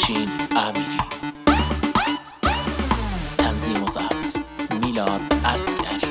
افشین امیری، تنظیم و ضبط میلاد عسکری.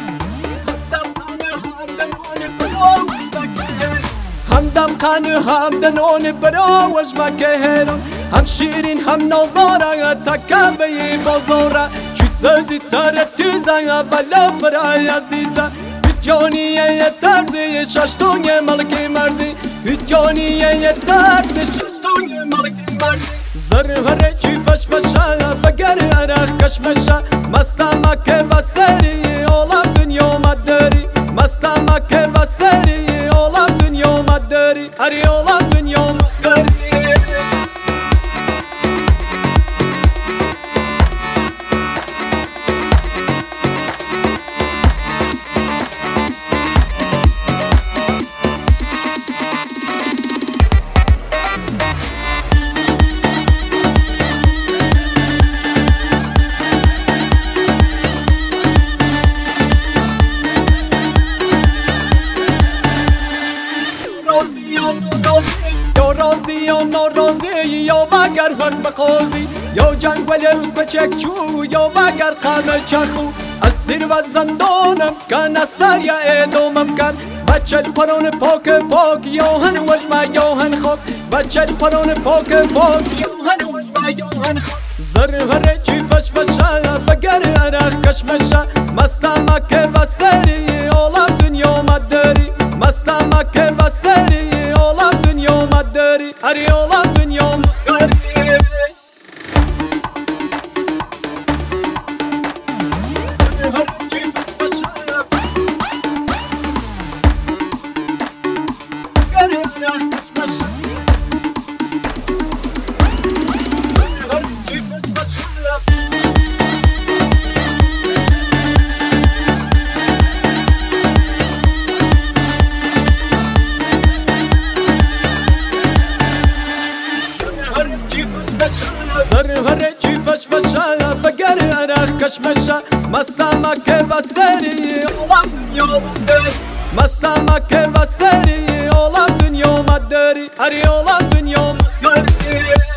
همدم قانه همدن اون برا وجمك هيرون هم شيرين هم نظارة تكابي بازورة چي سرزي ترتيزة بلا فرا عزيزة بجانية ترزي شاشتوني ملكي مرزي بجانية ترزي شاشتوني ملكي مرزي زرهر چي فشفشا بگر اراخ كشمشا مستمك وسري اولم دنيا مدري مستمك وسري اولم دنيا مدري هري اولم دنيا مدري یا ناراضی یا وگر حق بقاضی یا جنگ ولی کوچک چو یا وگر قانه چخو اسیر و زندانم کن اثر یا اعدامم کن بچه قرآن پاک پاک یا هن وجمه یا هن خواب بچه قرآن پاک پاک یا هن وجمه یا هن خواب زرهر چی فشفشه بگر اراخ کشمشه مستمک و سری عالم دنیا مداری مستمک و سری عالم دنیا مداری هری عالم دنیا مداری زرهر چی فشفشه بگر اراخ کشمشه زرهر چی فشفشه زرهر چی فشفشه بگر اراخ کشمشه مستمک و سری عالم دنیا مداری مستمک و سری عالم دنیا مداری هری عالم دنیا مداری